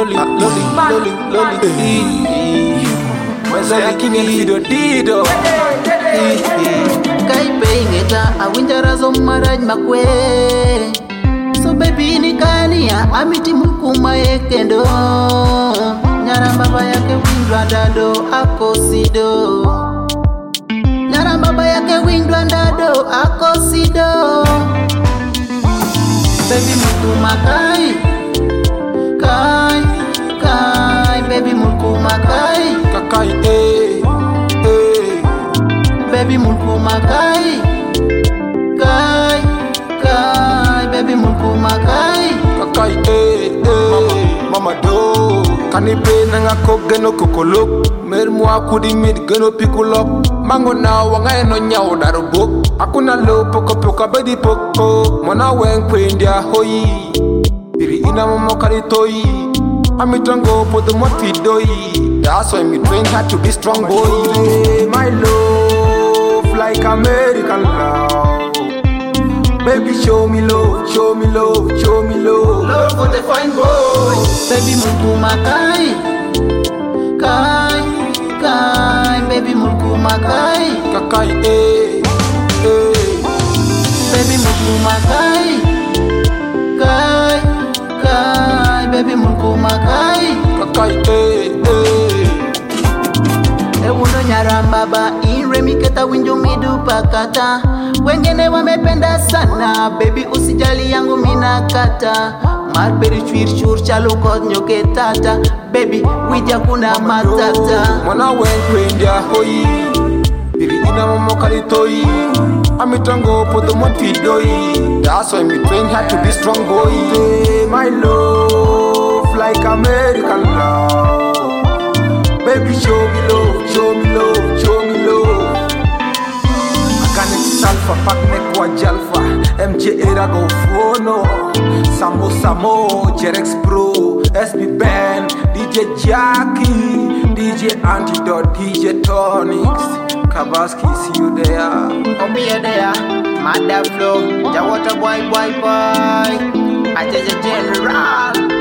Kai pengeta awinjara zomaraj makwe. So baby ni kania amiti mukuma ekendo. Nyara baba yake windwa dado akosido. Nyara baba yake windwa dado akosido. Baby mukuma kai. Baby mukuma kai. Baby mukuma kai. Baby mukuma kai. Mama do kanipe nanga ko geno kokolok mer mo akudi mid geno pikulok mango na wanga no nyaw darubok akuna lo poko poko bedi poko mona wen kwendia hoyi biri ina mo karitoi amitango podo motidoi. That's why me train had to be strong boy. My love like American love. Baby show me love, show me love, show me love. Love for the fine boy. Baby mukuma kai. Baby mukuma kai. Baby mukuma kai. Baby mukuma kai. Ewuno nyarambaba iremiketa winjo midu pakata. Wengine wamependa sana baby usijali yangu mina kata. Marberry chwir chalo kod nyoke tata. Baby wija kuna matata. Mwana wen kwendia hoyi biri ina mo karitoi amitango podo motidoi. That's why me train had to be strong boy. My love like American love. Baby show me love, show me love, show me love. Akane salfa pakne kwa jalfa MJ era go fono Samo Samo Jerex Pro SB Ben DJ Jackie DJ Antidote DJ Tonics Kabaski see you there. Obiya there Mada flow Jawata boy I just a general